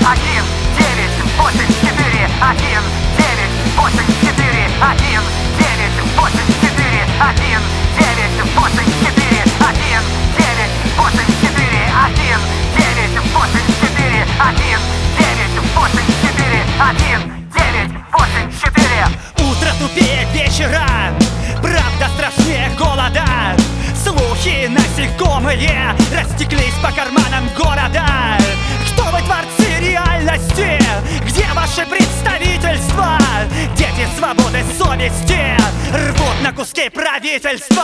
1, 9, 8, 4, 1, 9, 8, 4, 1, 9, 8, 4, 1, 9, 8, 4, 1, 9, 8, 4, 1, 9, 8, 4, 1, 9, 8, 4, 1, 9, 8, 4. Утро тупее вечера, правда страшнее голода. Слухи насекомые растеклись по карманам города. Кто вы, творцы реальности? Где ваше представительство? Дети свободы совести рвут на куски правительства.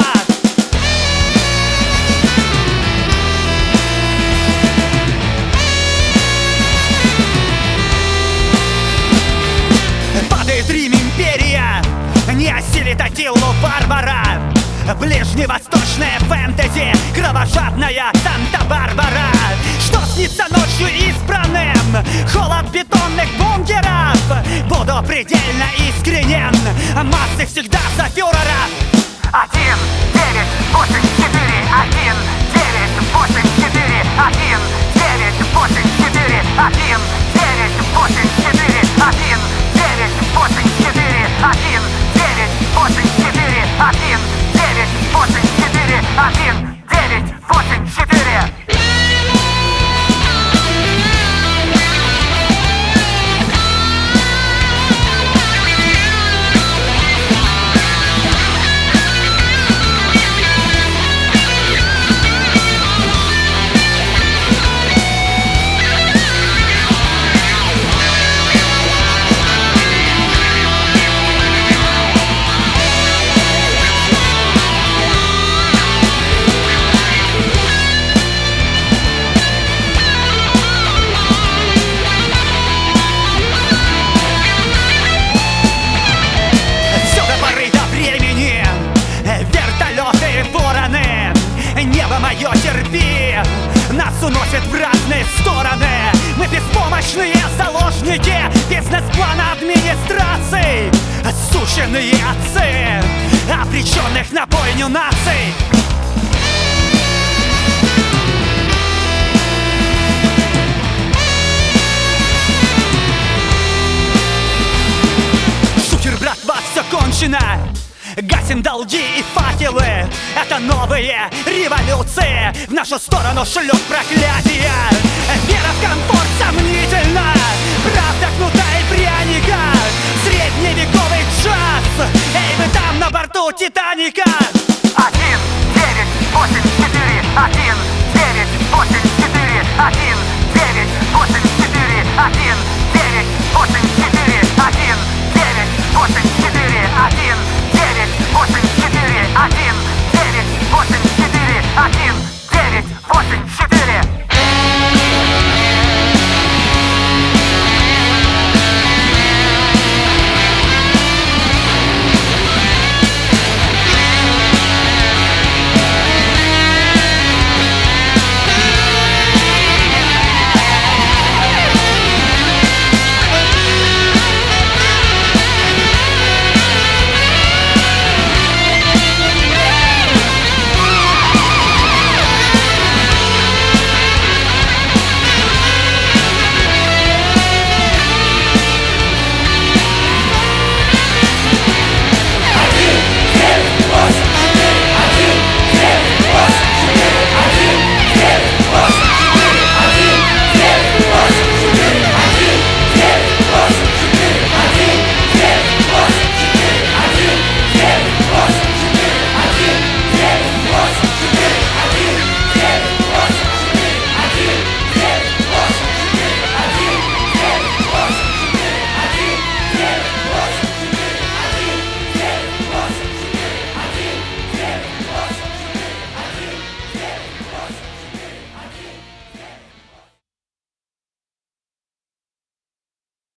Падает Рим, империя, не осилит Аттилу варвара. Ближневосточная фэнтези, кровожадная Санта-Барбара. Что снится ночью избранным? Холод бетонных бункеров. Буду предельно искренен, массы всегда за фюрера. 1, 9, 8, 4, 1, 9, 8, 4, 1, 9, 8, 4, 1, 9, 8, 4, 1, 9, 8, 4, 1, 9, 8, 4, 1, 9, 8, 4, 1, 9, 8, 4. Небо мое, терпи, нас уносит в разные стороны. Мы беспомощные заложники бизнес-плана администрации. Сученные отцы, обреченных на бойню наций. Шухер, братва, все кончено. Гасим долги и факелы. Это новые революции. В нашу сторону шлют проклятия. Вера в комфорт сомнительна. Правда кнута и пряника. Средневековый час. Эй, вы там на борту Титаника.